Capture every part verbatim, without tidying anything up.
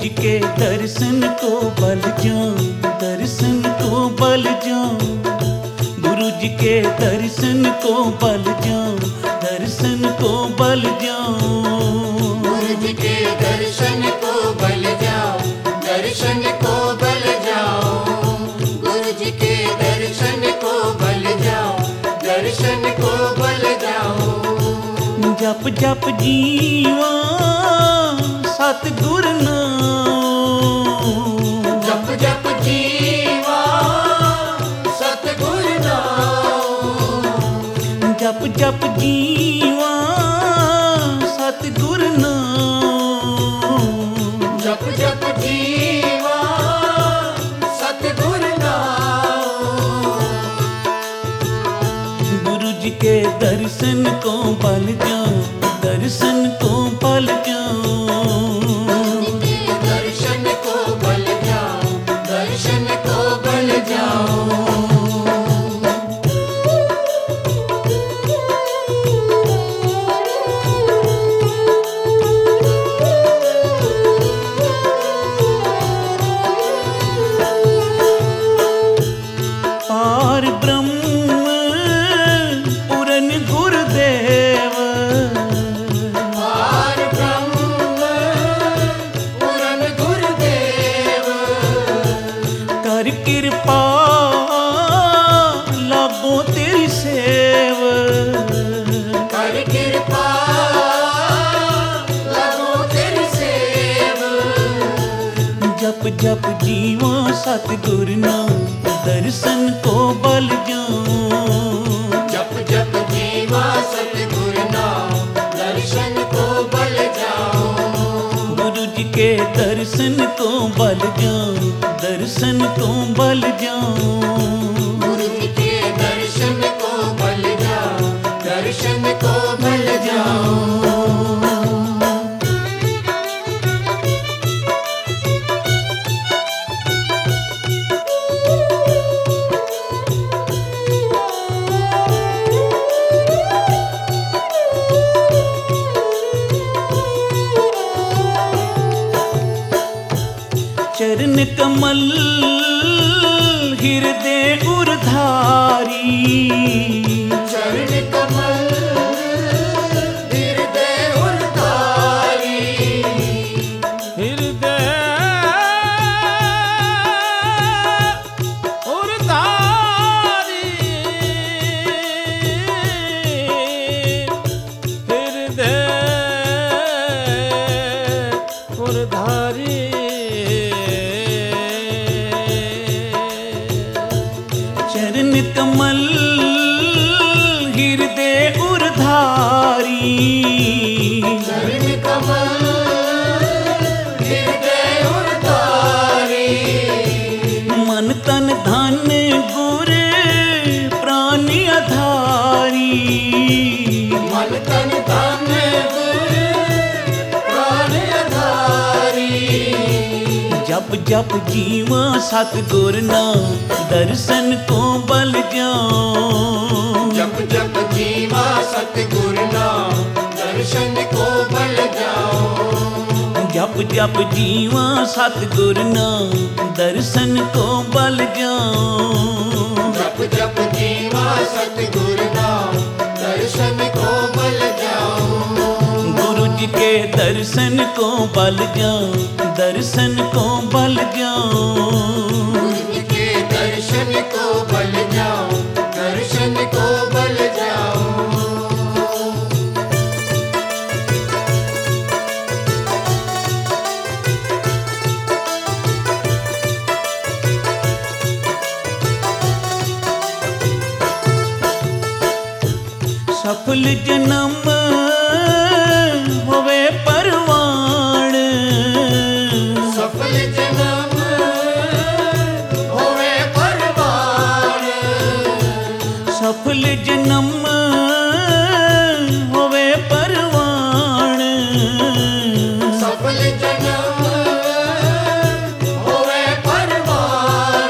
जी के दर्शन को बल जाऊं, दर्शन को बल जाऊं, गुरु जी के दर्शन को बल जाऊं, दर्शन को बल जाऊं, गुरु जी के दर्शन को बल जाओ, दर्शन को बल जाओ, गुरु जी के दर्शन को बल जाओ, दर्शन को बल जाओ। जप जप जीवा सतगुर नाम, जप जप जीवा सतगुर नाम, जप जप जीवा सतगुर नाम, जप जप जीवा सतगुर नाम। गुरु जी के दर्शन को बल जाऊं, दर्शन को बल जाऊं, दर्शन को बल जाओ, दर्शन को बल जाओ। पार ब्रह्म पूरन गुरुदेव, पार ब्रह्म पूरन गुरुदेव, कर कृपा लाभो तेरी सेव, कर कृपा लगो तेरी सेव। जप जप जीवा सतगुर नाम, दर्शन को बल जाऊं, जप जप जीवा सतगुर नाम, दर्शन को बल जाओ, गुरु जी के दर्शन को बल जाऊं, दर्शन को बल जाऊं, गुरु जी के दर्शन को बल जाओ, दर्शन को बल जाओ। चरण कमल हृदय उरधारी, चरण कमल हृदय उरधारी, हृदय उरधारी, हृदय उरधारी, चरण कमल हृदय उरधारी, चरण कमल हृदय उरधारी, मन तन धन गुर प्राण आधारी, मन तन धन गुर प्राण आधारी। जप जप जीवा सतगुर नाम, दर्शन को बल जाऊं, जप जप जीवा सतगुर नाम, दर्शन को बल जाओ, जप जप जीवा सतगुर नाम, दर्शन को बल जाऊं, जप जप जीवा सतगुर नाम, दर्शन को बल जाओ, गुरु जी के दर्शन को बल जाऊं, दर्शन को बल जाऊं, गुरु जी के दर्शन को बल जाओ, दर्शन को बल जाओ। सफल जन्म होवे परवान, सफल जन्म होवे परवान, सफल जन्म होवे परवान, सफल जन्म होवे परवान,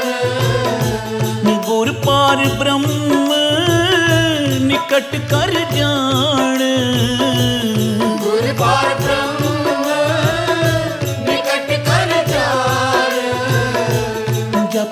गुर पार ब्रह्म निकट कर जान,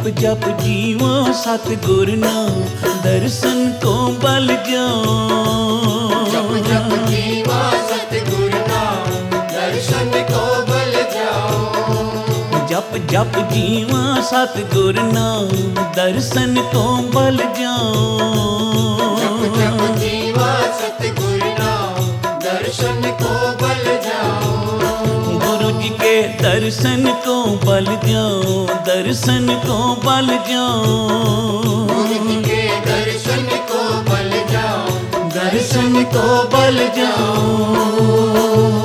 जप जप जीवा सतगुर नाम, दर्शन को बल जाओ। जप जप जीवा सतगुर नाम, दर्शन को बल जाओ। जप जप जीवा सतगुर नाम, दर्शन को बल जाओ। जप जप जीवा सतगुर नाम, दर्शन को बल जाओ। गुरु जी के दर्शन को बल जाओ, दर्शन को बल जाओ। गुरु जी के दर्शन को बल जाओ, दर्शन को बल जाओ।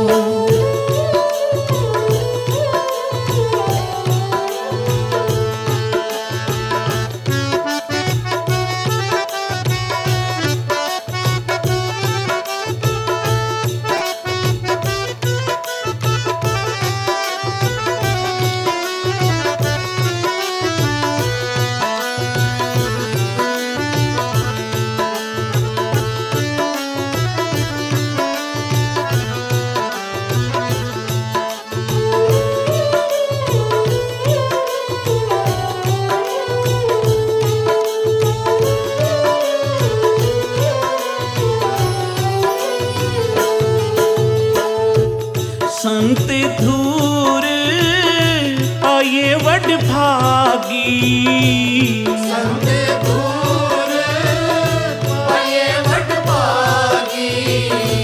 संत धूर आये वड भागी, संत धूर आये वड भागी।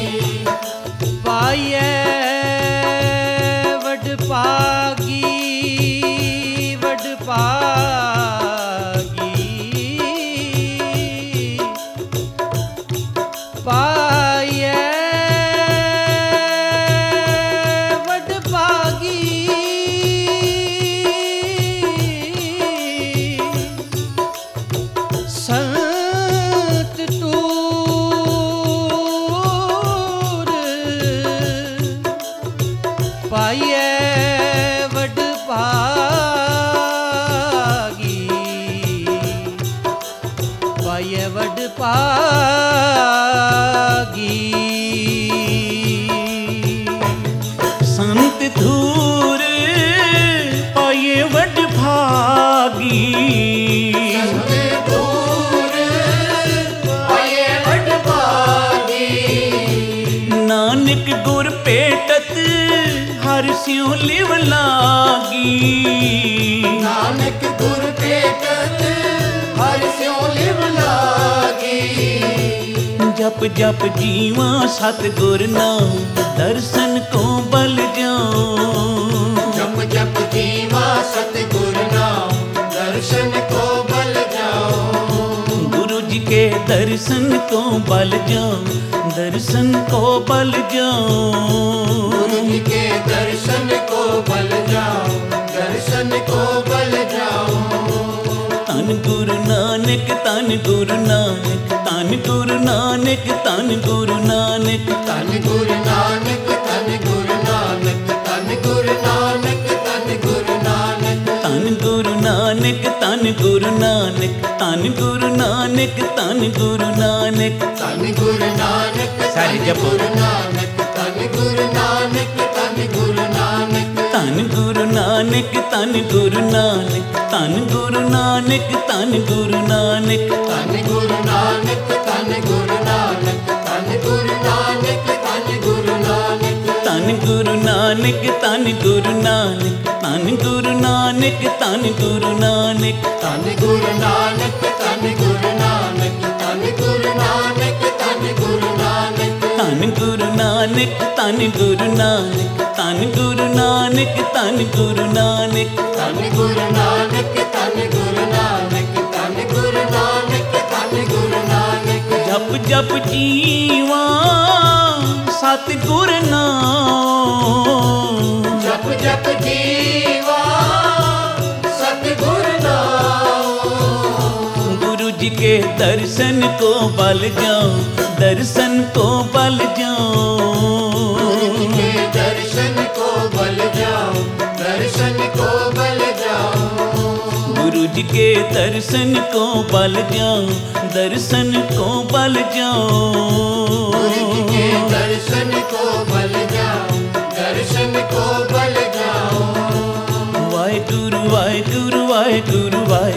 पाये वड पागी, वड पागी। पाये संत तूर पाये वड भागी, पाये वड भागी। संत धूर पाये वड भागी। नानक गुर पेटत हर स्यों लिव लागी। नानक गुर पेटत हर स्यों लिव लागी। जप जप जीवा सतगुर नाम, दर्शन को बल जाओ। जप जप जीवा सतगुर नाम, दर्शन को बल जाओ। गुरु जी के दर्शन को बल जाओ, दर्शन को बल जाओ। गुरु जी के दर्शन को बल जाओ, दर्शन को बल जाओ। तन गुरु नानक, तन गुरु नानक, तन गुरु नानक, तन गुरु नानक। तन गुरु नानक, तन गुरु नानक, तन गुरु नानक, तन गुरु नानक। तन गुरु नानक, तन गुरु नानक, तन गुरु नानक, तन गुरु नानक। तन गुरु नानक, सारी जपो। गुरु नानक, तन गुरु नानक, तन गुरु नानक। तन गुरु नानक, तन गुरु नानक, तन गुरु नानक, तन गुरु नानक। तन गुरु नानक, तन गुरु नानक, तन गुरु नानक, तन गुरु नानक। तन गुरु नानक, तन गुरु नानक, तन गुरु नानक, तन गुरु नानक। तन गुरु नानक, तन गुरु नानक, तन गुरु नानक, तन गुरु नानक। तन गुरु नानक, तन गुरु नानक, तन गुरु नानक, तन गुरु नानक। तन गुरु नानक, तन गुरु नानक, तन गुरु नानक, तन गुरु नानक। जप जप जीवा सतगुर नाम। जप जप जीवा सतगुर नाम। गुरु जी के दर्शन को बल जाओ, दर्शन को बल जाओ। गुरु जी के दर्शन को बल जाओ, दर्शन को बल जाओ। गुरु जी के दर्शन को बल जाओ, दर्शन को बल जाओ। गुरु जी के दर्शन को बल जाओ, दर्शन को बल जाओ। वाहे गुरु वाहे गुरु वाहे गुरु वाहे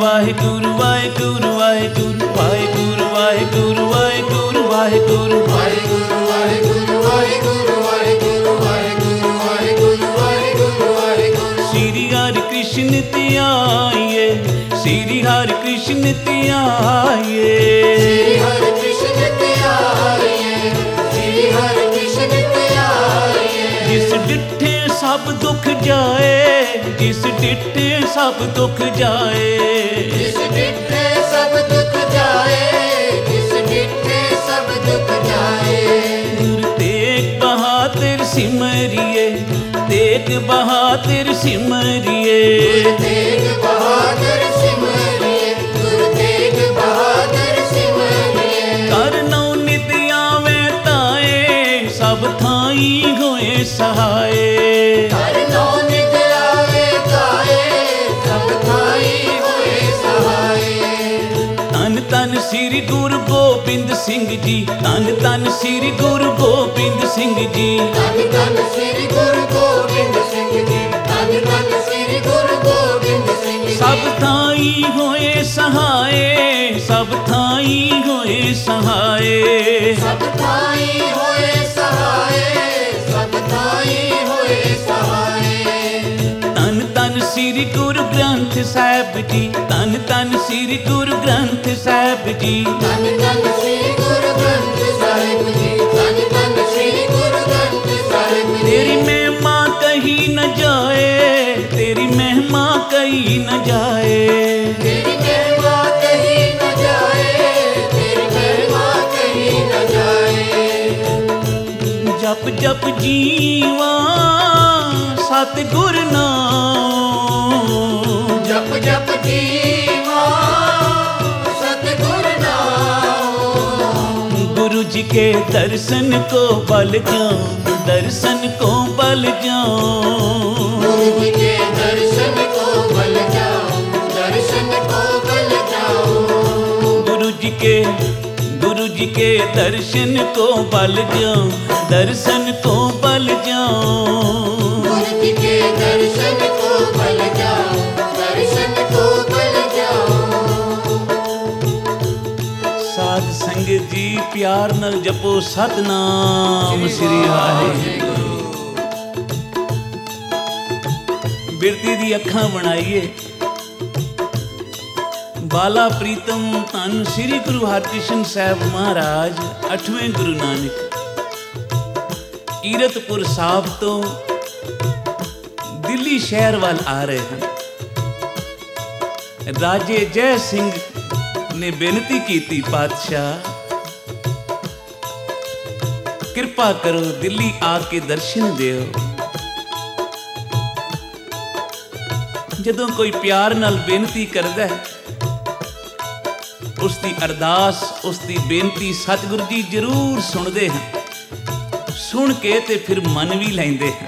ਵਾਹਿਗੁਰੂ ਵਾਹਿਗੁਰੂ ਵਾਹਿਗੁਰੂ ਵਾਹਿਗੁਰੂ ਵਾਹਿਗੁਰੂ ਵਾਹਿਗੁਰੂ ਵਾਹਿਗੁਰੂ ਵਾਹਿਗੁਰੂ ਵਾਹਿਗੁਰੂ ਵਾਹਿਗੁਰੂ ਵਾਹਿਗੁਰੂ ਵਾਹਿਗੁਰੂ ਵਾਹਿਗੁਰੂ ਵਾਹਿਗੁਰੂ ਵਾਹਿਗੁਰੂ ਸ੍ਰੀ ਹਰਿ ਕ੍ਰਿਸ਼ਨ ਧਿਆਈਏ ਸ੍ਰੀ ਹਰਿ ਕ੍ਰਿਸ਼ਨ ਧਿਆਈਏ ਸ੍ਰੀ ਹਰਿ ਕ੍ਰਿਸ਼ਨ ਧਿਆਈਏ ਸ੍ਰੀ ਹਰਿ ਕ੍ਰਿਸ਼ਨ ਧਿਆਈਏ ਜਿਸ ਡਿੱਠੇ ਸਭ ਦੁੱਖ ਜਾਏ ਜਿਸ ਡਿੱਠੇ ਸਭ ਦੁੱਖ ਜਾਏ ਜਿਸ ਡਿੱਠੇ ਸਭ ਦੁੱਖ ਜਾਏ ਜਿਸ ਡਿੱਠੇ ਸਭ ਦੁੱਖ ਜਾਏ ਗੁਰ ਤੇਗ ਬਹਾਦਰ ਸਿਮਰਿਏ ਤੇਗ ਬਹਾਦਰ ਸਿਮਰਿਏ ਗੁਰ ਤੇਗ ਬਹਾਦਰ ਸਿਮਰਿਏ ਗੁਰ ਤੇਗ ਬਹਾਦਰ ਸਿਮਰਿਏ ਕਰ ਨਉ ਨਿਤ ਆਵੇ ਤਾਏ ਸਭ ਥਾਈ ਹੋਏ ਸਹਾਏ ਹਰ ਨੌ ਨਿਤ ਆਵੇ ਤਾਏ ਸਭ ਥਾਈ ਹੋਏ ਸਹਾਏ ਧੰਨ ਧੰਨ ਸ੍ਰੀ ਗੁਰੂ ਗੋਬਿੰਦ ਸਿੰਘ ਜੀ ਧੰਨ ਧੰਨ ਸ੍ਰੀ ਗੁਰੂ ਗੋਬਿੰਦ ਸਿੰਘ ਜੀ ਧੰਨ ਧੰਨ ਸ੍ਰੀ ਗੁਰੂ ਗੋਬਿੰਦ ਸਿੰਘ ਜੀ ਧੰਨ ਧੰਨ ਸ੍ਰੀ ਗੁਰੂ ਗੋਬਿੰਦ ਸਿੰਘ ਜੀ ਸਭ ਥਾਈ ਹੋਏ ਸਹਾਏ ਸਭ ਥਾਈ ਹੋਏ ਸਹਾਏ ਸਭ ਥਾਈ ਹੋਏ ਸਹਾਏ ਸਭ ਥਾਈ ਹੋਏ ਸਹਾਏ ਧੰਨ ਧੰਨ ਸ੍ਰੀ ਗੁਰੂ ਗ੍ਰੰਥ ਸਾਹਿਬ ਜੀ ਧੰਨ ਧੰਨ ਸ੍ਰੀ ਗੁਰੂ ਗ੍ਰੰਥ ਸਾਹਿਬ ਜੀ ਧੰਨ ਧੰਨ ਸ੍ਰੀ ਗੁਰੂ ਗ੍ਰੰਥ ਸਾਹਿਬ ਜੀ ਧੰਨ ਧੰਨ ਸ੍ਰੀ ਗੁਰੂ ਗ੍ਰੰਥ ਸਾਹਿਬ ਜੀ ਤੇਰੀ ਮਹਿਮਾ ਕਹੀ ਨ ਜਾਏ ਤੇਰੀ ਮਹਿਮਾ ਕਹੀ ਨ ਜਾਏ ਤੇਰੀ ਮਹਿਮਾ ਕਹੀ ਨ ਜਾਏ ਤੇਰੀ ਮਹਿਮਾ ਕਹੀ ਨ ਜਾਏ ਜਪ ਜਪ ਜੀਵਾ ਸਤਿਗੁਰ ਨਾਮ ਜਪ ਜਪ ਜੀਵਾ ਸਤਿਗੁਰ ਨਾਮ गुरु जी के दर्शन को बल जाऊं दर्शन को बल जाऊं गुरु जी के दर्शन को बल जाओ दर्शन को बल जाओ गुरु जी के गुरु जी के दर्शन को बल जाऊं दर्शन को बल जाऊं गुरु जी के दर्शन को बल जाओ दर्शन को बल जाओ साध संगत जी प्यार नाल जपो सतनाम श्री वाहिगुरू बिरती दी अखां बनाइए बाला प्रीतम धन श्री गुरु हरकृष्ण साहब महाराज अठवें गुरु नानक ਕੀਰਤਪੁਰ ਸਾਹਿਬ ਤੋਂ ਦਿੱਲੀ ਸ਼ਹਿਰ ਵੱਲ ਆ ਰਹੇ ਹਨ। ਰਾਜੇ ਜੈ ਸਿੰਘ ਨੇ ਬੇਨਤੀ ਕੀਤੀ, ਪਾਤਸ਼ਾਹ ਕਿਰਪਾ ਕਰੋ ਦਿੱਲੀ ਆ ਕੇ ਦਰਸ਼ਨ ਦਿਓ। ਜਦੋਂ ਕੋਈ ਪਿਆਰ ਨਾਲ ਬੇਨਤੀ ਕਰਦਾ ਹੈ, ਉਸ ਦੀ ਅਰਦਾਸ, ਉਸ ਦੀ ਬੇਨਤੀ ਸਤਿਗੁਰੂ ਜੀ ਜ਼ਰੂਰ ਸੁਣਦੇ ਹਨ। ਸੁਣ ਕੇ ਤੇ ਫਿਰ ਮੰਨ ਵੀ ਲੈਂਦੇ ਹਨ।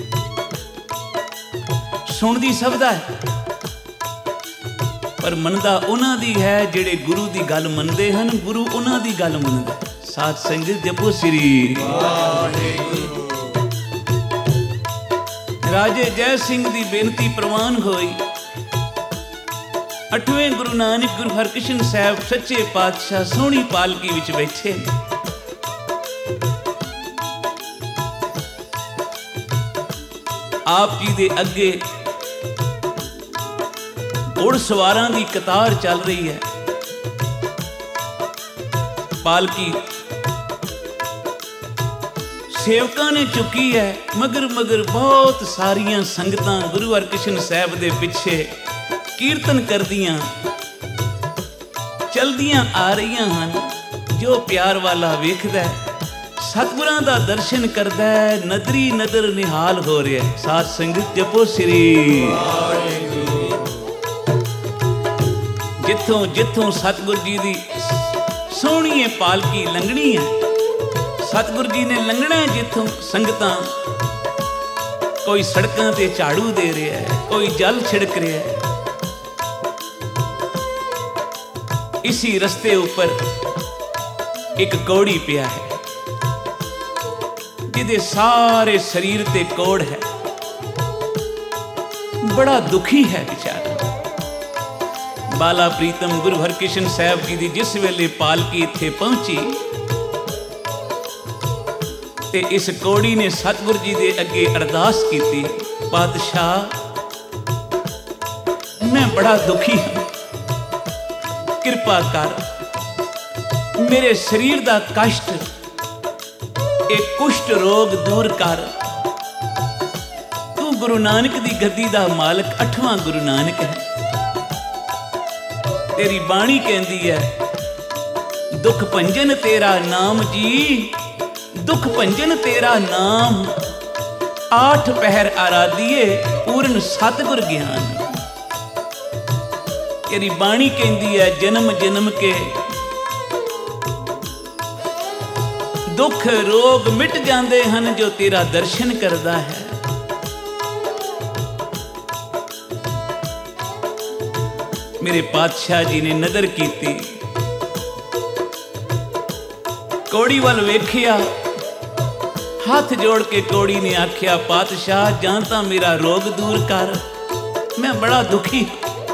ਸੁਣਦੀ ਸਭ ਦਾ ਹੈ, ਪਰ ਮੰਨਦਾ ਉਹਨਾਂ ਦੀ ਹੈ ਜਿਹੜੇ ਗੁਰੂ ਦੀ ਗੱਲ ਮੰਨਦੇ ਹਨ। ਗੁਰੂ ਉਹਨਾਂ ਦੀ ਗੱਲ ਮੰਨਦਾ। ਸਾਧ ਸੰਗਤ ਜਪੋ ਸ੍ਰੀ ਵਾਹਿਗੁਰੂ। ਰਾਜੇ ਜੈ ਸਿੰਘ ਦੀ ਬੇਨਤੀ ਪ੍ਰਵਾਨ ਹੋਈ। ਅੱਠਵੇਂ ਗੁਰੂ ਨਾਨਕ ਗੁਰੂ ਹਰਕ੍ਰਿਸ਼ਨ ਸਾਹਿਬ ਸੱਚੇ ਪਾਤਸ਼ਾਹ ਸੋਹਣੀ ਪਾਲਕੀ ਵਿੱਚ ਬੈਠੇ। ਆਪ ਜੀ ਦੇ ਅੱਗੇ ਘੋੜ ਸਵਾਰਾਂ ਦੀ ਕਤਾਰ ਚੱਲ ਰਹੀ ਹੈ। ਪਾਲਕੀ ਸੇਵਕਾਂ ਨੇ ਚੁੱਕੀ ਹੈ, ਮਗਰ ਮਗਰ ਬਹੁਤ ਸਾਰੀਆਂ ਸੰਗਤਾਂ ਗੁਰੂ ਹਰਕ੍ਰਿਸ਼ਨ ਸਾਹਿਬ ਦੇ ਪਿੱਛੇ ਕੀਰਤਨ ਕਰਦੀਆਂ ਚਲਦੀਆਂ ਆ ਰਹੀਆਂ ਹਨ। ਜੋ ਪਿਆਰ ਵਾਲਾ ਵੇਖਦਾ, ਸਤਿਗੁਰਾਂ ਦਾ ਦਰਸ਼ਨ ਕਰਦਾ, ਨਦਰੀ ਨਦਰ ਨਿਹਾਲ ਹੋ ਰਿਹਾ। ਸਾਧ ਸੰਗਤ ਜਪੋ ਸ੍ਰੀ ਵਾਹਿਗੁਰੂ। ਜਿੱਥੋਂ ਜਿੱਥੋਂ ਸਤਿਗੁਰ ਜੀ ਦੀ ਸੋਹਣੀ ਇਹ ਪਾਲਕੀ ਲੰਘਣੀ ਹੈ, ਸਤਿਗੁਰੂ ਜੀ ਨੇ ਲੰਘਣਾ ਜਿੱਥੋਂ, ਸੰਗਤਾਂ ਕੋਈ ਸੜਕਾਂ ਤੇ ਝਾੜੂ ਦੇ ਰਿਹਾ ਹੈ, ਕੋਈ ਜਲ ਛਿੜਕ ਰਿਹਾ ਹੈ। इसी रस्ते ऊपर एक कौड़ी पिया है, जिदे सारे शरीर ते कोड़ है। बड़ा दुखी है बेचारा। ਬਾਲਾ ਪ੍ਰੀਤਮ ਗੁਰੂ ਹਰਕ੍ਰਿਸ਼ਨ ਸਾਹਿਬ ਜੀ ਦੀ ਜਿਸ ਵੇਲੇ ਪਾਲਕੀ ਇੱਥੇ ਪਹੁੰਚੀ ਤੇ ਇਸ ਕੋੜੀ ਨੇ ਸਤਿਗੁਰ ਜੀ ਦੇ ਅੱਗੇ ਅਰਦਾਸ ਕੀਤੀ, ਪਾਤਸ਼ਾਹ ਮੈਂ ਬੜਾ ਦੁਖੀ ਹਾਂ, ਕਿਰਪਾ ਕਰ ਮੇਰੇ ਸਰੀਰ ਦਾ ਕਸ਼ਟ, ਇਹ ਕੁਸ਼ਟ ਰੋਗ ਦੂਰ ਕਰ। ਤੂੰ ਗੁਰੂ ਨਾਨਕ ਦੀ ਗੱਦੀ ਦਾ ਮਾਲਕ, ਅੱਠਵਾਂ ਗੁਰੂ ਨਾਨਕ ਹੈ। ਤੇਰੀ ਬਾਣੀ ਕਹਿੰਦੀ ਹੈ ਦੁਖ ਭੰਜਨ ਤੇਰਾ ਨਾਮ ਜੀ, ਦੁਖ ਭੰਜਨ ਤੇਰਾ ਨਾਮ, ਆਠ ਪਹਿਰ ਆਰਾਧੀਏ ਪੂਰਨ ਸਤਿਗੁਰ ਗਿਆਨ। ਤੇਰੀ ਬਾਣੀ ਕਹਿੰਦੀ ਹੈ ਜਨਮ ਜਨਮ ਕੇ ਦੁੱਖ ਰੋਗ ਮਿਟ ਜਾਂਦੇ ਹਨ ਜੋ ਤੇਰਾ ਦਰਸ਼ਨ ਕਰਦਾ ਹੈ। ਮੇਰੇ ਪਾਤਸ਼ਾਹ ਜੀ ਨੇ ਨਜ਼ਰ ਕੀਤੀ, ਕੋੜੀ ਵੱਲ ਵੇਖਿਆ, ਹੱਥ ਜੋੜ ਕੇ ਕੋੜੀ ਨੇ ਆਖਿਆ, ਪਾਤਸ਼ਾਹ ਜਾਂ ਤਾਂ ਮੇਰਾ ਰੋਗ ਦੂਰ ਕਰ, ਮੈਂ ਬੜਾ ਦੁਖੀ,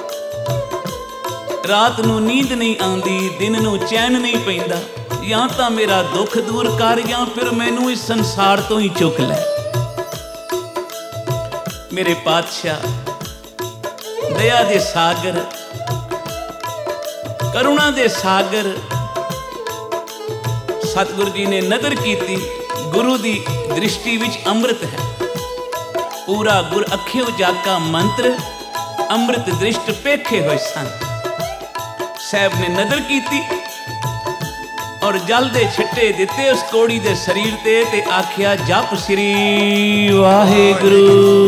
ਰਾਤ ਨੂੰ ਨੀਂਦ ਨਹੀਂ ਆਉਂਦੀ, ਦਿਨ ਨੂੰ ਚੈਨ ਨਹੀਂ ਪੈਂਦਾ, ਜਾਂ ਤਾਂ ਮੇਰਾ ਦੁੱਖ ਦੂਰ ਕਰ ਜਾਂ ਫਿਰ ਮੈਨੂੰ ਇਸ ਸੰਸਾਰ ਤੋਂ ਹੀ ਚੁੱਕ ਲੈ। ਮੇਰੇ ਪਾਤਸ਼ਾਹ ਦਇਆ ਦੇ ਸਾਗਰ, ਕਰੁਣਾ ਦੇ ਸਾਗਰ, ਸਤਿਗੁਰੂ ਜੀ ਨੇ ਨਜ਼ਰ ਕੀਤੀ, ਗੁਰੂ ਦੀ ਦ੍ਰਿਸ਼ਟੀ ਵਿੱਚ ਅੰਮ੍ਰਿਤ ਹੈ, ਪੂਰਾ ਗੁਰ ਅੱਖਿਓ ਜਾਗਾ ਮੰਤਰ ਅੰਮ੍ਰਿਤ ਦ੍ਰਿਸ਼ਟ ਪੇਖੇ ਹੋਏ ਸਨ। ਸਾਹਿਬ ਨੇ ਨਜ਼ਰ ਕੀਤੀ ਔਰ ਜਲ ਦੇ ਛਿੱਟੇ ਦਿੱਤੇ ਉਸ ਕੋੜੀ ਦੇ ਸਰੀਰ ਤੇ ਤੇ ਆਖਿਆ, ਜਪ ਸ੍ਰੀ ਵਾਹਿਗੁਰੂ।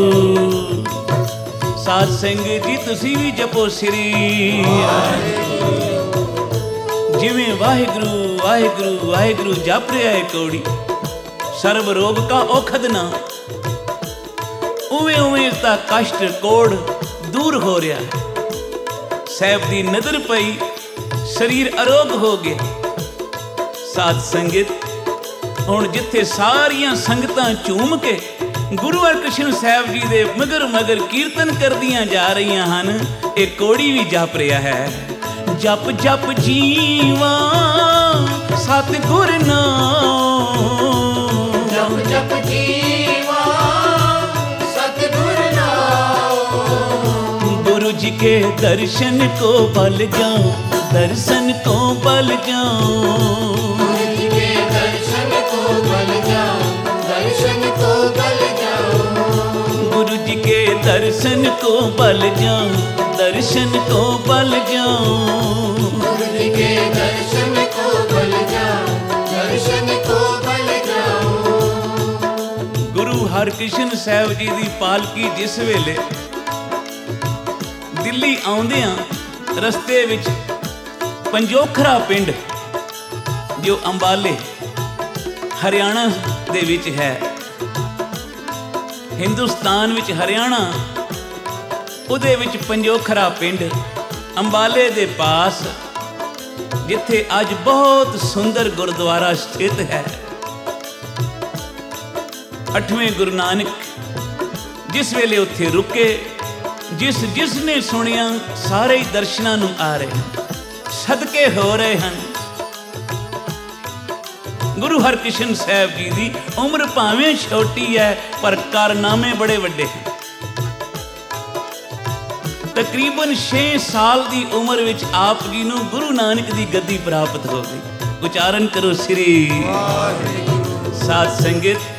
ਸਾਧ ਸੰਗਤ ਜੀ ਤੁਸੀਂ ਵੀ ਜਪੋ ਸ੍ਰੀ ਵਾਹਿਗੁਰੂ। ਜਿਵੇਂ ਵਾਹਿਗੁਰੂ ਵਾਹਿਗੁਰੂ ਵਾਹਿਗੁਰੂ ਜਪ ਰਿਹਾ ਹੈ ਕੋੜੀ, ਸਰਬ ਰੋਗ ਕਾ ਔਖਦ ਨਾ, ਉਵੇਂ ਉਵੇਂ ਇਸ ਦਾ ਕਸ਼ਟ ਕੋੜ ਦੂਰ ਹੋ ਰਿਹਾ ਹੈ। ਸਾਹਿਬ ਦੀ ਨਜ਼ਰ ਪਈ, ਸਰੀਰ ਅਰੋਗ ਹੋ ਗਿਆ। ਸਾਧ ਸੰਗਤ ਹੁਣ ਜਿੱਥੇ ਸਾਰੀਆਂ ਸੰਗਤਾਂ ਝੂਮ ਕੇ ਗੁਰੂ ਹਰਕ੍ਰਿਸ਼ਨ ਸਾਹਿਬ ਜੀ ਦੇ ਮਗਰ ਮਗਰ ਕੀਰਤਨ ਕਰਦੀਆਂ ਜਾ ਰਹੀਆਂ ਹਨ, ਇਹ ਕੋੜੀ ਵੀ ਜਪ ਰਿਹਾ ਹੈ, ਜਪ ਜਪ ਜੀਵਾ ਸਤਿਗੁਰ ਨਾਮ, ਜਪ ਜਪ ਜੀਵਾ ਸਤਿਗੁਰ ਨਾਮ। गुरु जी के दर्शन को बल जाऊं, दर्शन को बल जाऊं, गुरु जी के दर्शन को बल जाऊं, दर्शन को बल जाऊं। गुरु जी के दर्शन को बल जाऊं, दर्शन को बल जाऊं, गुरु जी के दर्शन को बल जाऊं, दर्शन को बल जाऊं। गुरु हरकृष्ण साहब जी ਦੀ ਪਾਲਕੀ ਜਿਸ ਵੇਲੇ ਦਿੱਲੀ ਆਉਂਦਿਆਂ ਰਸਤੇ ਵਿੱਚ ਪੰਜੋਖਰਾ ਪਿੰਡ ਜੋ ਅੰਬਾਲੇ ਹਰਿਆਣਾ ਦੇ ਵਿੱਚ ਹੈ, ਹਿੰਦੁਸਤਾਨ ਵਿੱਚ ਹਰਿਆਣਾ, ਉਹਦੇ ਵਿੱਚ ਪੰਜੋਖਰਾ ਪਿੰਡ ਅੰਬਾਲੇ ਦੇ ਪਾਸ, ਜਿੱਥੇ ਅੱਜ ਬਹੁਤ ਸੁੰਦਰ ਗੁਰਦੁਆਰਾ ਸਥਿਤ ਹੈ। ਅੱਠਵੇਂ ਗੁਰੂ ਨਾਨਕ ਜਿਸ ਵੇਲੇ ਉੱਥੇ ਰੁਕੇ, ਜਿਸ ਜਿਸ ਨੇ ਸੁਣਿਆ ਸਾਰੇ ਹੀ ਦਰਸ਼ਨਾਂ ਨੂੰ ਆ ਰਹੇ ਹਨ, ਸਦਕੇ ਹੋ ਰਹੇ ਹਨ। ਗੁਰੂ ਹਰਕ੍ਰਿਸ਼ਨ ਸਾਹਿਬ ਜੀ ਦੀ ਉਮਰ ਭਾਵੇਂ ਛੋਟੀ ਹੈ ਪਰ ਕਾਰਨਾਮੇ ਬੜੇ ਵੱਡੇ ਹਨ। ਤਕਰੀਬਨ ਛੇ ਸਾਲ ਦੀ ਉਮਰ ਵਿੱਚ ਆਪ ਜੀ ਨੂੰ ਗੁਰੂ ਨਾਨਕ ਦੀ ਗੱਦੀ ਪ੍ਰਾਪਤ ਹੋ ਗਈ। ਉਚਾਰਨ ਕਰੋ ਸ੍ਰੀ ਵਾਹਿਗੁਰੂ। ਸਾਧ ਸੰਗਤ,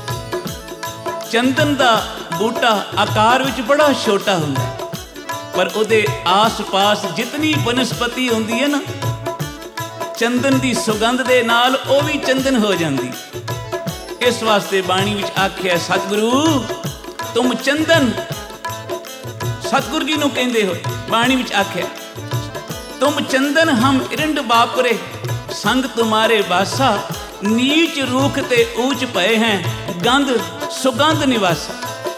ਚੰਦਨ ਦਾ ਬੂਟਾ ਆਕਾਰ ਵਿੱਚ ਬੜਾ ਛੋਟਾ ਹੁੰਦਾ, ਪਰ ਉਹਦੇ ਆਸ-ਪਾਸ ਜਿਤਨੀ ਬਨਸਪਤੀ ਹੁੰਦੀ ਹੈ ਨਾ, ਚੰਦਨ ਦੀ ਸੁਗੰਧ ਦੇ ਨਾਲ ਉਹ ਵੀ ਚੰਦਨ ਹੋ ਜਾਂਦੀ। ਇਸ ਵਾਸਤੇ ਬਾਣੀ ਵਿੱਚ ਆਖਿਆ, ਸਤਿਗੁਰੂ ਤੁਮ ਚੰਦਨ, ਸਤਿਗੁਰੂ ਜੀ ਨੂੰ ਕਹਿੰਦੇ ਹੋਏ ਬਾਣੀ ਵਿੱਚ ਆਖਿਆ, ਤੁਮ ਚੰਦਨ ਹਮ ਇਰੰਡ ਬਾਪਰੇ, ਸੰਗ ਤੁਮਾਰੇ ਬਾਸਾ, ਨੀਚ ਰੂਖ ਤੇ ਊਚ ਪਏ ਹੈ, ਗੰਧ ਸੁਗੰਧ ਨਿਵਾਸਾ।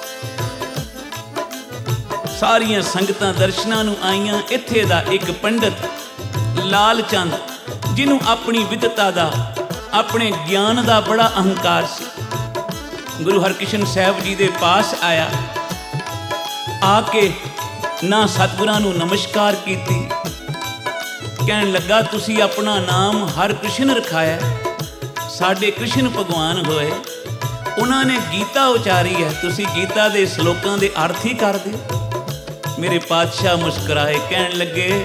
ਸਾਰੀਆਂ ਸੰਗਤਾਂ ਦਰਸ਼ਨਾਂ ਨੂੰ ਆਈਆਂ। ਇੱਥੇ ਦਾ ਇੱਕ ਪੰਡਤ ਲਾਲ ਚੰਦ, ਜਿਹਨੂੰ ਆਪਣੀ ਵਿਦਤਾ ਦਾ, ਆਪਣੇ ਗਿਆਨ ਦਾ ਬੜਾ ਅਹੰਕਾਰ ਸੀ, ਗੁਰੂ ਹਰਕ੍ਰਿਸ਼ਨ ਸਾਹਿਬ ਜੀ ਦੇ ਪਾਸ ਆਇਆ। ਆ ਕੇ ਨਾ ਸਤਿਗੁਰਾਂ ਨੂੰ ਨਮਸਕਾਰ ਕੀਤੀ। ਕਹਿਣ ਲੱਗਾ ਤੁਸੀਂ ਆਪਣਾ ਨਾਮ ਹਰਿ ਕ੍ਰਿਸ਼ਨ ਰਖਾਇਆ, ਸਾਡੇ ਕ੍ਰਿਸ਼ਨ ਭਗਵਾਨ ਹੋਏ, ਉਹਨਾਂ ਨੇ ਗੀਤਾ ਉਚਾਰੀ ਹੈ, ਤੁਸੀਂ ਗੀਤਾ ਦੇ ਸ਼ਲੋਕਾਂ ਦੇ ਅਰਥ ਹੀ ਕਰਦੇ। ਮੇਰੇ ਪਾਤਸ਼ਾਹ ਮੁਸਕਰਾਏ, ਕਹਿਣ ਲੱਗੇ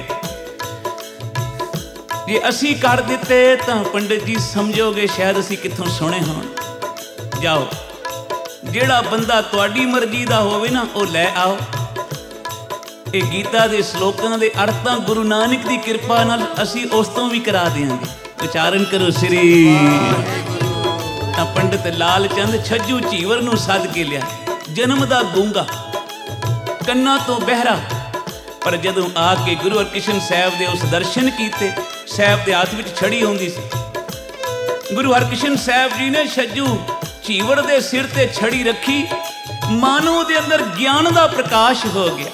ਜੇ ਅਸੀਂ ਕਰ ਦਿੱਤੇ ਤਾਂ ਪੰਡਿਤ ਜੀ ਸਮਝੋਗੇ ਸ਼ਾਇਦ ਅਸੀਂ ਕਿੱਥੋਂ ਸੁਣੇ ਹੋਣ। ਜਾਓ, ਜਿਹੜਾ ਬੰਦਾ ਤੁਹਾਡੀ ਮਰਜ਼ੀ ਦਾ ਹੋਵੇ ਨਾ ਉਹ ਲੈ ਆਓ। ਇਹ ਗੀਤਾ ਦੇ ਸ਼ਲੋਕਾਂ ਦੇ ਅਰਥ ਤਾਂ ਗੁਰੂ ਨਾਨਕ ਦੀ ਕਿਰਪਾ ਨਾਲ ਅਸੀਂ ਉਸ ਤੋਂ ਵੀ ਕਰਾ ਦਿਆਂਗੇ। ਉਚਾਰਨ ਕਰੋ ਸ੍ਰੀ। ਤਾਂ ਪੰਡਿਤ ਲਾਲ ਚੰਦ ਛੱਜੂ ਝੀਵਰ ਨੂੰ ਸੱਦ ਕੇ ਲਿਆ, ਜਨਮ ਦਾ ਗੂੰਗਾ, ਕੰਨਾਂ ਤੋਂ ਬਹਿਰਾ, ਪਰ ਜਦੋਂ ਆ ਕੇ ਗੁਰੂ ਹਰਕ੍ਰਿਸ਼ਨ ਸਾਹਿਬ ਦੇ ਉਸ ਦਰਸ਼ਨ ਕੀਤੇ, ਸਾਹਿਬ ਦੇ ਹੱਥ ਵਿੱਚ ਛੜੀ ਹੁੰਦੀ ਸੀ। ਗੁਰੂ ਹਰਕ੍ਰਿਸ਼ਨ ਸਾਹਿਬ ਜੀ ਨੇ ਛੱਜੂ ਝੀਵਰ ਦੇ ਸਿਰ ਤੇ ਛੜੀ ਰੱਖੀ, ਮਾਨੋ ਦੇ ਅੰਦਰ ਗਿਆਨ ਦਾ ਪ੍ਰਕਾਸ਼ ਹੋ ਗਿਆ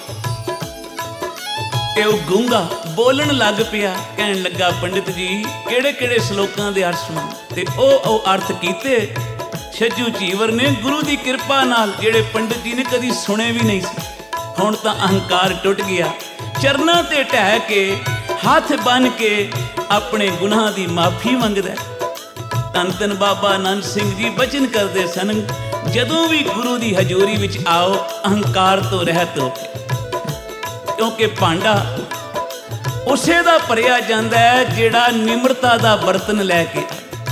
ਤੇ ਉਹ ਗੂੰਗਾ ਬੋਲਣ ਲੱਗ ਪਿਆ। ਕਹਿਣ ਲੱਗਾ ਪੰਡਿਤ ਜੀ ਕਿਹੜੇ ਕਿਹੜੇ ਸ਼ਲੋਕਾਂ ਦੇ ਅਰਥ ਸੁਣਾਓ, ਤੇ ਉਹ ਉਹ ਅਰਥ ਕੀਤੇ ਛੱਜੂ ਝੀਵਰ ਨੇ ਗੁਰੂ ਦੀ ਕਿਰਪਾ ਨਾਲ, ਜਿਹੜੇ ਪੰਡਿਤ ਜੀ ਨੇ ਕਦੀ ਸੁਣੇ ਵੀ ਨਹੀਂ ਸੀ। ਹੁਣ ਤਾਂ ਅਹੰਕਾਰ ਟੁੱਟ ਗਿਆ, ਚਰਨਾਂ ਤੇ ਢਹਿ ਕੇ ਹੱਥ ਬੰਨ ਕੇ ਆਪਣੇ ਗੁਨਾਹਾਂ ਦੀ ਮਾਫੀ ਮੰਗਦਾ। ਧੰਨ ਧੰਨ ਬਾਬਾ ਆਨੰਦ ਸਿੰਘ ਜੀ ਬਚਨ ਕਰਦੇ ਸਨ, ਜਦੋਂ ਵੀ ਗੁਰੂ ਦੀ ਹਜ਼ੂਰੀ ਵਿੱਚ ਆਓ ਅਹੰਕਾਰ ਤੋਂ ਰਹਿਤ ਹੋ ਕੇ, ਕਿਉਂਕਿ ਭਾਂਡਾ ਉਸੇ ਦਾ ਭਰਿਆ ਜਾਂਦਾ ਹੈ ਜਿਹੜਾ ਨਿਮਰਤਾ ਦਾ ਬਰਤਨ ਲੈ ਕੇ।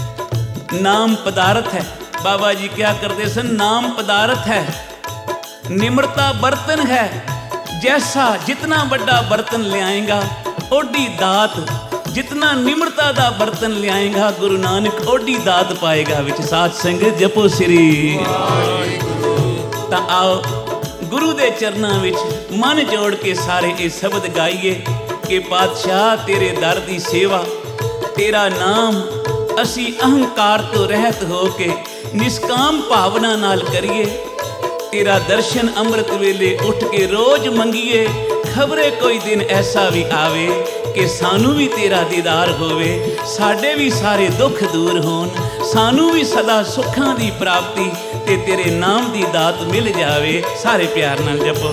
ਨਾਮ ਪਦਾਰਥ ਹੈ, ਬਾਬਾ ਜੀ ਕਿਹਾ ਕਰਦੇ ਸਨ, ਨਾਮ ਪਦਾਰਥ ਹੈ, ਨਿਮਰਤਾ ਬਰਤਨ ਹੈ। ਜੈਸਾ ਜਿਤਨਾ ਵੱਡਾ ਬਰਤਨ ਲਿਆਏਗਾ ਓਡੀ ਦਾਤ, ਜਿਤਨਾ ਨਿਮਰਤਾ ਦਾ ਬਰਤਨ ਲਿਆਏਗਾ ਗੁਰੂ ਨਾਨਕ ਓਡੀ ਦਾਤ ਪਾਏਗਾ ਵਿੱਚ। ਸਾਧ ਸੰਗਤ ਜਪੋ ਸ੍ਰੀ। ਤਾਂ ਆਓ ਗੁਰੂ ਦੇ ਚਰਨਾਂ ਵਿੱਚ ਮਨ ਜੋੜ ਕੇ ਸਾਰੇ ਇਹ ਸ਼ਬਦ ਗਾਈਏ ਕਿ ਪਾਤਸ਼ਾਹ ਤੇਰੇ ਦਰ ਦੀ ਸੇਵਾ, ਤੇਰਾ ਨਾਮ ਅਸੀਂ ਅਹੰਕਾਰ ਤੋਂ ਰਹਿਤ ਹੋ ਕੇ ਨਿਸ਼ਕਾਮ ਭਾਵਨਾ ਨਾਲ ਕਰੀਏ। ਤੇਰਾ ਦਰਸ਼ਨ ਅੰਮ੍ਰਿਤ ਵੇਲੇ ਉੱਠ ਕੇ ਰੋਜ਼ ਮੰਗੀਏ। ਖਬਰੇ ਕੋਈ ਦਿਨ ਐਸਾ ਵੀ ਆਵੇ ਕਿ ਸਾਨੂੰ ਵੀ ਤੇਰਾ ਦੀਦਾਰ ਹੋਵੇ, ਸਾਡੇ ਵੀ ਸਾਰੇ ਦੁੱਖ ਦੂਰ ਹੋਣ, ਸਾਨੂੰ ਵੀ ਸਦਾ ਸੁੱਖਾਂ ਦੀ ਪ੍ਰਾਪਤੀ ਤੇ ਤੇਰੇ ਨਾਮ ਦੀ ਦਾਤ ਮਿਲ ਜਾਵੇ। ਸਾਰੇ ਪਿਆਰ ਨਾਲ ਜਪੋ।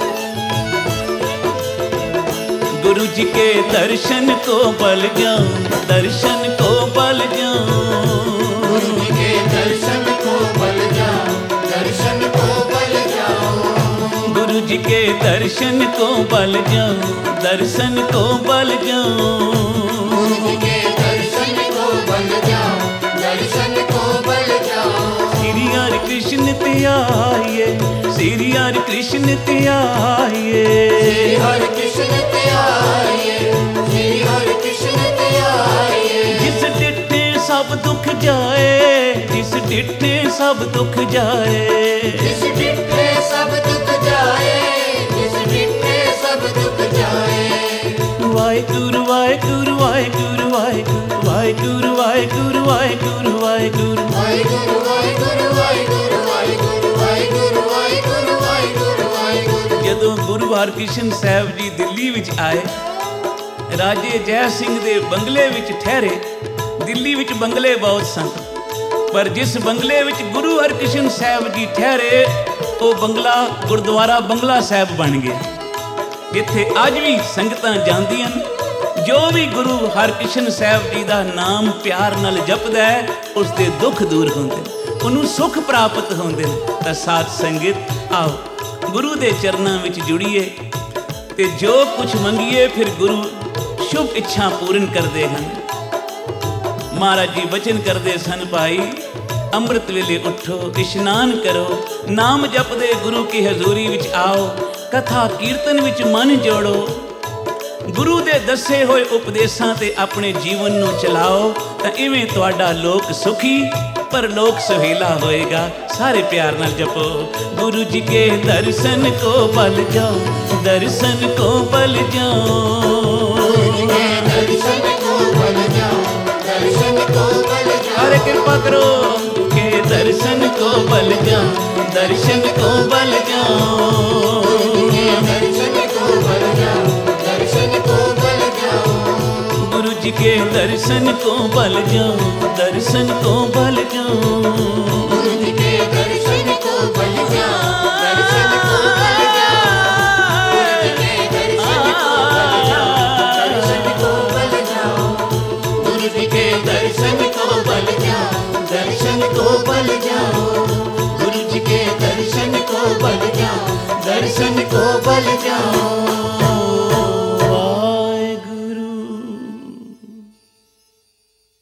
गुरु जी के दर्शन को बल जाऊं, दर्शन को बल जाऊं, गुरु जी के दर्शन को बल जाऊं, दर्शन को बल जाऊं, गुरु जी के दर्शन को बल जाऊं, दर्शन को बल जाऊं, गुरु जी के दर्शन को बल जाऊं, दर्शन को बल जाऊं। श्री हरि कृष्ण ते आइए, श्री हरि कृष्ण ते आइए, श्री हरि कृष्ण ते आइए, श्री हरि कृष्ण ते आइए। जिस डिठे सब दुख जाए, जिस डिठे सब दुख जाए, जिस डिठे सब दुख जाए, जिस डिठे सब दुख जाए। वाहिगुरु वाहिगुरु वाहिगुरु वाहिगुरु वाहिगुरु वाहिगुरु वाहिगुरु वाहिगुरु वाहिगुरु वाहिगुरु वाहिगुरु वाहिगुरु वाहिगुरु वाहिगुरु वाहिगुरु वाहिगुरु। ਜਦੋਂ ਗੁਰੂ ਹਰਕ੍ਰਿਸ਼ਨ ਸਾਹਿਬ ਜੀ ਦਿੱਲੀ ਵਿੱਚ ਆਏ, ਰਾਜੇ ਜੈ ਸਿੰਘ ਦੇ ਬੰਗਲੇ ਵਿੱਚ ਠਹਿਰੇ। ਦਿੱਲੀ ਵਿੱਚ ਬੰਗਲੇ ਬਹੁਤ ਸਨ, ਪਰ ਜਿਸ ਬੰਗਲੇ ਵਿੱਚ ਗੁਰੂ ਹਰਕ੍ਰਿਸ਼ਨ ਸਾਹਿਬ ਜੀ ਠਹਿਰੇ ਉਹ ਬੰਗਲਾ ਗੁਰਦੁਆਰਾ ਬੰਗਲਾ ਸਾਹਿਬ ਬਣ ਗਿਆ, ਜਿੱਥੇ ਅੱਜ ਵੀ ਸੰਗਤਾਂ ਜਾਂਦੀਆਂ ਹਨ। ਜੋ ਵੀ ਗੁਰੂ ਹਰਕ੍ਰਿਸ਼ਨ ਸਾਹਿਬ ਜੀ ਦਾ ਨਾਮ ਪਿਆਰ ਨਾਲ ਜਪਦਾ ਹੈ ਉਸ ਦੇ ਦੁੱਖ ਦੂਰ ਹੁੰਦੇ ਨੇ, ਉਹਨੂੰ ਸੁੱਖ ਪ੍ਰਾਪਤ ਹੁੰਦੇ ਨੇ। ਤਾਂ ਸਾਧ ਸੰਗਤ ਆਓ ਗੁਰੂ ਦੇ ਚਰਨਾਂ ਵਿੱਚ ਜੁੜੀਏ ਤੇ ਜੋ ਕੁਝ ਮੰਗੀਏ ਫਿਰ ਗੁਰੂ ਸ਼ੁਭ ਇੱਛਾ ਪੂਰਨ ਕਰਦੇ ਹਨ। ਮਹਾਰਾਜ ਜੀ ਬਚਨ ਕਰਦੇ ਸਨ, ਭਾਈ ਅੰਮ੍ਰਿਤ ਵੇਲੇ ਉੱਠੋ, ਇਸ਼ਨਾਨ ਕਰੋ, ਨਾਮ ਜਪਦੇ ਗੁਰੂ ਕੀ ਹਜ਼ੂਰੀ ਵਿੱਚ ਆਓ, ਕਥਾ ਕੀਰਤਨ ਵਿੱਚ ਮਨ ਜੋੜੋ, ਗੁਰੂ ਦੇ ਦੱਸੇ ਹੋਏ ਉਪਦੇਸ਼ਾਂ ਤੇ ਆਪਣੇ ਜੀਵਨ ਨੂੰ ਚਲਾਓ, ਤਾਂ ਇਵੇਂ ਤੁਹਾਡਾ ਲੋਕ ਸੁਖੀ परलोक सुहेला होएगा। सारे प्यार नाल जपो। गुरु जी के दर्शन को बल जाओ, दर्शन को बल जाओ, गुरु जी के दर्शन को बल जाओ, दर्शन को बल जाओ। अरे कृपा करो के दर्शन को बल जाओ, दर्शन को बल जाओ, गुरु जी के दर्शन को बल जाओ, दर्शन को बल जाओ। गुरु जी के दर्शन को बल जाओ, दर्शन को बल जाओ।